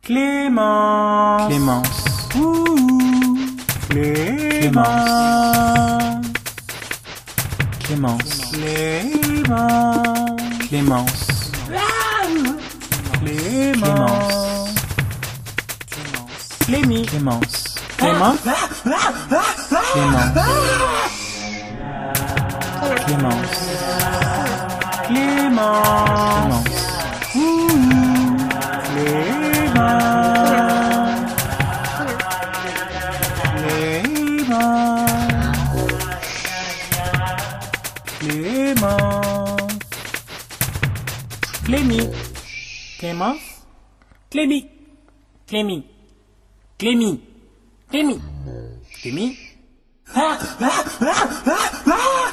Clémence. Clémence. Ouh. Clémence. Clémence. Clémence. Clémence. Clémence. Clémy. Clémence. Clément. Clémence. Clémence. Clémence. Clémence. Clémy. Clémence. Clémy. Clémy. Clémy. Clémy. Clémy.